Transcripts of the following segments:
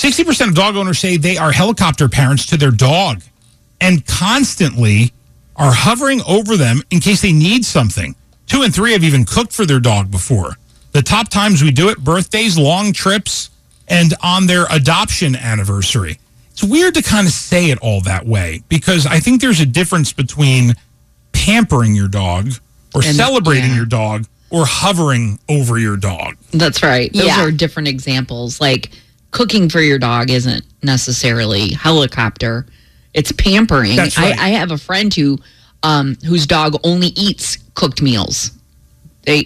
60% of dog owners say they are helicopter parents to their dog and constantly are hovering over them in case they need something. 2 and 3 have even cooked for their dog before. The top times we do it, birthdays, long trips, and on their adoption anniversary. It's weird to kind of say it all that way because I think there's a difference between pampering your dog or celebrating your dog or hovering over your dog. That's right. Those are different examples. Like cooking for your dog isn't necessarily helicopter. It's pampering. That's right. I have a friend whose dog only eats cooked meals. They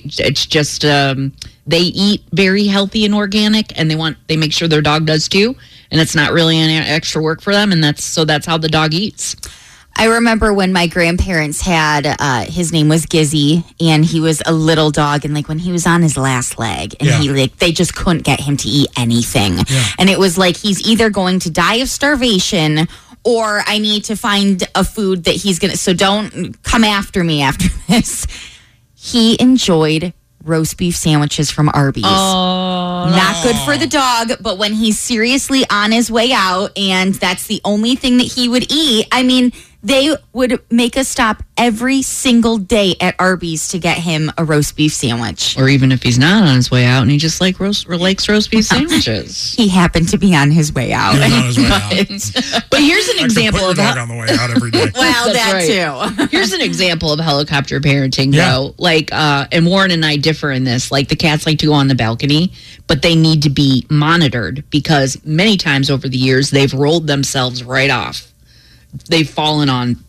eat very healthy and organic, and they make sure their dog does too. And it's not really any extra work for them, and that's how the dog eats. I remember when my grandparents had, his name was Gizzy, and he was a little dog, and like when he was on his last leg, and they just couldn't get him to eat anything. Yeah. And it was like he's either going to die of starvation or I need to find a food that he's going to, so don't come after me after this. He enjoyed roast beef sandwiches from Arby's. Oh, not good for the dog, but when he's seriously on his way out and that's the only thing that he would eat, I mean, they would make us stop every single day at Arby's to get him a roast beef sandwich. Or even if he's not on his way out and he just likes roast beef sandwiches. He happened to be on his way out. He was on his way out. But here's an example of dog on the way out every day. Well, that too. Here's an example of helicopter parenting, though. Like, and Warren and I differ in this. Like, the cats like to go on the balcony, but they need to be monitored because many times over the years they've rolled themselves right off. They've fallen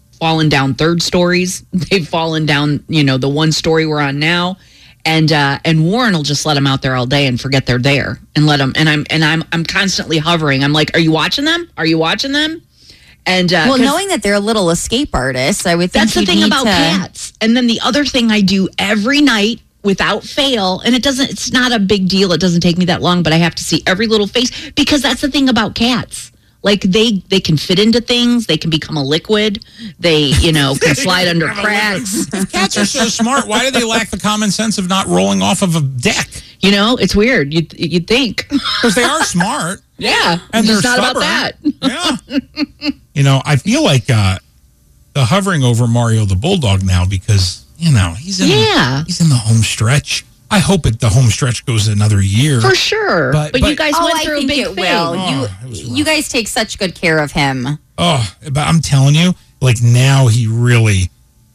down third stories. They've fallen down, the one story we're on now, and Warren will just let them out there all day and forget they're there and let them. And I'm constantly hovering. I'm like, are you watching them? Are you watching them? And knowing that they're little escape artists, I would think that's the thing about cats. And then the other thing I do every night without fail, and it's not a big deal. It doesn't take me that long, but I have to see every little face because that's the thing about cats. Like they can fit into things. They can become a liquid. They, can slide under cracks. Cats are so smart. Why do they lack the common sense of not rolling off of a deck? It's weird. You'd think. Because they are smart. Yeah. And it's they're not stubborn. about that. Yeah. I feel like the hovering over Mario the Bulldog now because, he's in the home stretch. I hope the home stretch goes another year. For sure. But you guys went through a big thing. Will. You guys take such good care of him. Oh, but I'm telling you, like now he really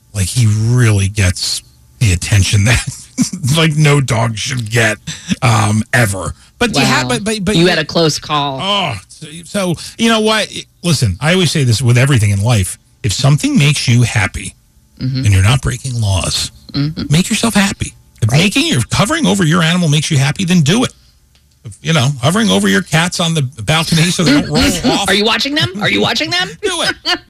gets the attention that like no dog should get ever. But you had a close call. Oh, so you know what? Listen, I always say this with everything in life. If something makes you happy and you're not breaking laws, make yourself happy. If hovering over your animal makes you happy, then do it. Hovering over your cats on the balcony so they don't roll off. Are you watching them? Do it.